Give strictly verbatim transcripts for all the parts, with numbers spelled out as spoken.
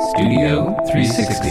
Studio three sixty.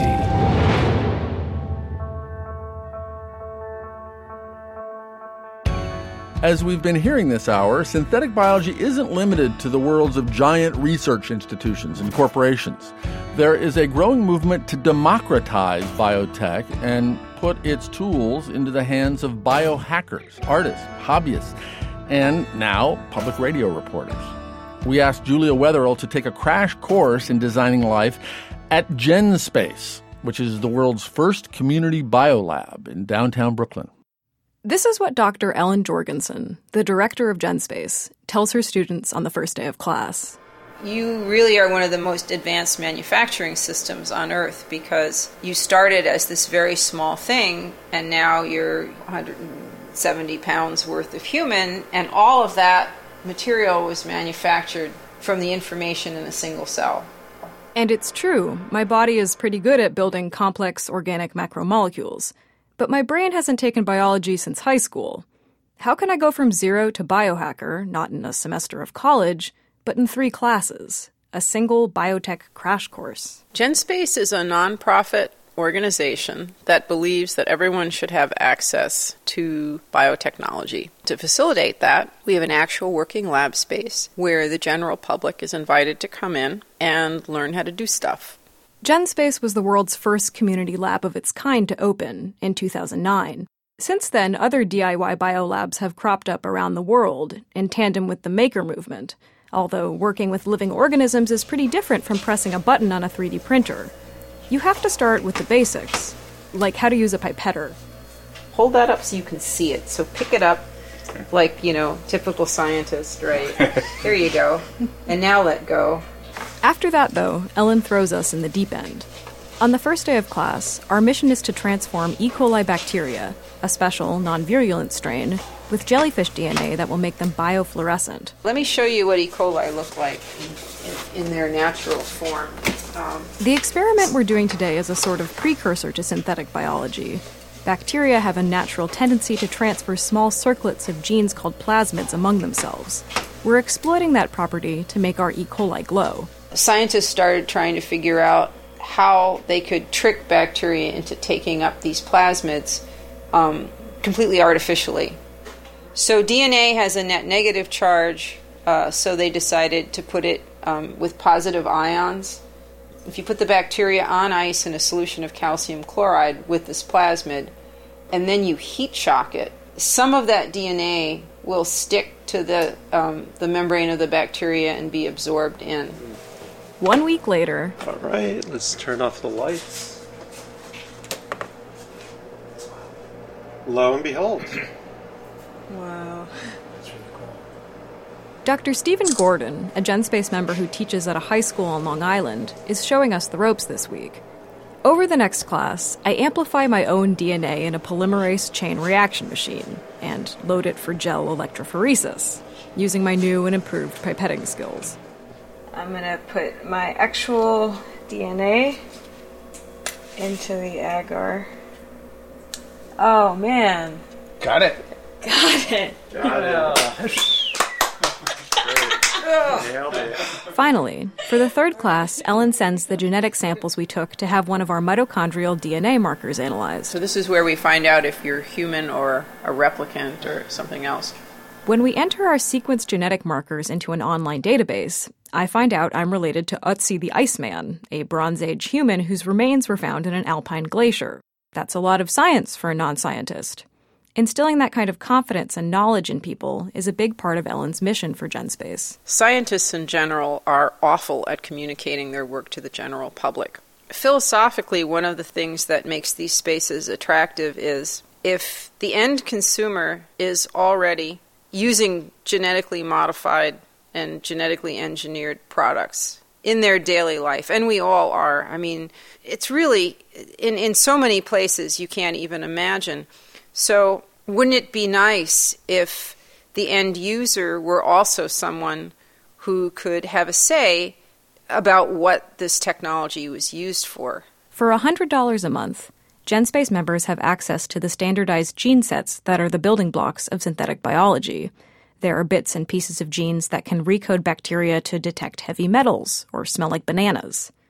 As we've been hearing this hour, synthetic biology isn't limited to the worlds of giant research institutions and corporations. There is a growing movement to democratize biotech and put its tools into the hands of biohackers, artists, hobbyists, and now public radio reporters. We asked Julia Wetherill to take a crash course in designing life at GenSpace, which is the world's first community biolab in downtown Brooklyn. This is what Doctor Ellen Jorgensen, the director of GenSpace, tells her students on the first day of class. You really are one of the most advanced manufacturing systems on Earth because you started as this very small thing and now you're one hundred seventy pounds worth of human, and all of that material was manufactured from the information in a single cell. And it's true, my body is pretty good at building complex organic macromolecules. But my brain hasn't taken biology since high school. How can I go from zero to biohacker, not in a semester of college, but in three classes, a single biotech crash course? GenSpace is a nonprofit organization that believes that everyone should have access to biotechnology. To facilitate that, we have an actual working lab space where the general public is invited to come in and learn how to do stuff. GenSpace was the world's first community lab of its kind to open in two thousand nine. Since then, other D I Y biolabs have cropped up around the world in tandem with the maker movement, although working with living organisms is pretty different from pressing a button on a three D printer. You have to start with the basics, like how to use a pipetter. Hold that up so you can see it. So pick it up like, you know, typical scientist, right? There you go. And now let go. After that, though, Ellen throws us in the deep end. On the first day of class, our mission is to transform E. coli bacteria, a special, non-virulent strain, with jellyfish D N A that will make them biofluorescent. Let me show you what E. coli look like in, in, in their natural form. Um, the experiment we're doing today is a sort of precursor to synthetic biology. Bacteria have a natural tendency to transfer small circlets of genes called plasmids among themselves. We're exploiting that property to make our E. coli glow. Scientists started trying to figure out how they could trick bacteria into taking up these plasmids um, completely artificially. So D N A has a net negative charge, uh, so they decided to put it um, with positive ions. If you put the bacteria on ice in a solution of calcium chloride with this plasmid, and then you heat shock it, some of that D N A will stick to the um, the membrane of the bacteria and be absorbed in. One week later... All right, let's turn off the lights. Lo and behold. Wow. Doctor Stephen Gordon, a GenSpace member who teaches at a high school on Long Island, is showing us the ropes this week. Over the next class, I amplify my own D N A in a polymerase chain reaction machine and load it for gel electrophoresis, using my new and improved pipetting skills. I'm going to put my actual D N A into the agar. Oh, man. Got it. Got it. Got it. Nailed it. Finally, for the third class, Ellen sends the genetic samples we took to have one of our mitochondrial D N A markers analyzed. So this is where we find out if you're human or a replicant or something else. When we enter our sequence genetic markers into an online database, I find out I'm related to Ötzi the Iceman, a Bronze Age human whose remains were found in an alpine glacier. That's a lot of science for a non-scientist. Instilling that kind of confidence and knowledge in people is a big part of Ellen's mission for GenSpace. Scientists in general are awful at communicating their work to the general public. Philosophically, one of the things that makes these spaces attractive is if the end consumer is already using genetically modified and genetically engineered products in their daily life, and we all are. I mean, it's really, in, in so many places you can't even imagine. So wouldn't it be nice if the end user were also someone who could have a say about what this technology was used for? For one hundred dollars a month, GenSpace members have access to the standardized gene sets that are the building blocks of synthetic biology. There are bits and pieces of genes that can recode bacteria to detect heavy metals or smell like bananas.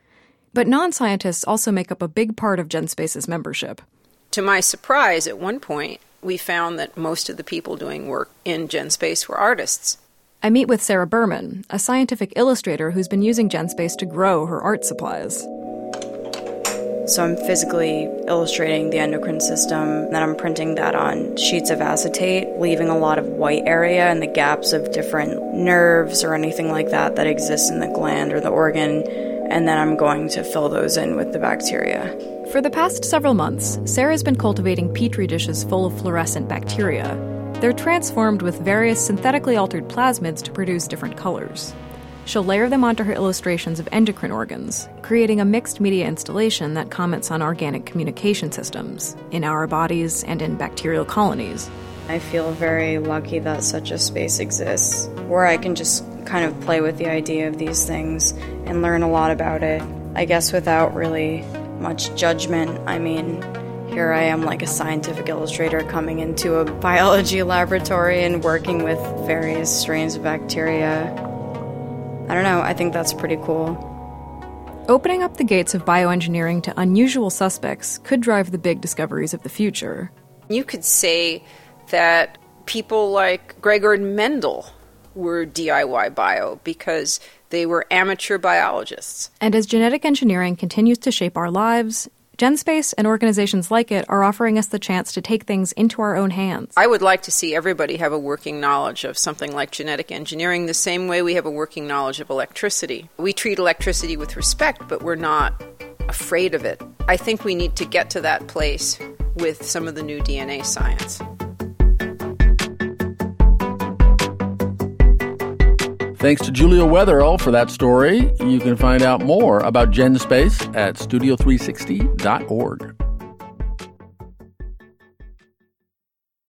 But non-scientists also make up a big part of GenSpace's membership. To my surprise, at one point, we found that most of the people doing work in GenSpace were artists. I meet with Sarah Berman, a scientific illustrator who's been using GenSpace to grow her art supplies. So I'm physically illustrating the endocrine system, then I'm printing that on sheets of acetate, leaving a lot of white area in the gaps of different nerves or anything like that that exists in the gland or the organ, and then I'm going to fill those in with the bacteria. For the past several months, Sarah's been cultivating petri dishes full of fluorescent bacteria. They're transformed with various synthetically altered plasmids to produce different colors. She'll layer them onto her illustrations of endocrine organs, creating a mixed media installation that comments on organic communication systems in our bodies and in bacterial colonies. I feel very lucky that such a space exists, where I can just kind of play with the idea of these things and learn a lot about it, I guess without really much judgment. I mean, here I am like a scientific illustrator coming into a biology laboratory and working with various strains of bacteria. I don't know, I think that's pretty cool. Opening up the gates of bioengineering to unusual suspects could drive the big discoveries of the future. You could say that people like Gregor Mendel were D I Y bio because they were amateur biologists. And as genetic engineering continues to shape our lives, GenSpace and organizations like it are offering us the chance to take things into our own hands. I would like to see everybody have a working knowledge of something like genetic engineering the same way we have a working knowledge of electricity. We treat electricity with respect, but we're not afraid of it. I think we need to get to that place with some of the new D N A science. Thanks to Julia Wetherell for that story. You can find out more about GenSpace at studio three sixty dot org.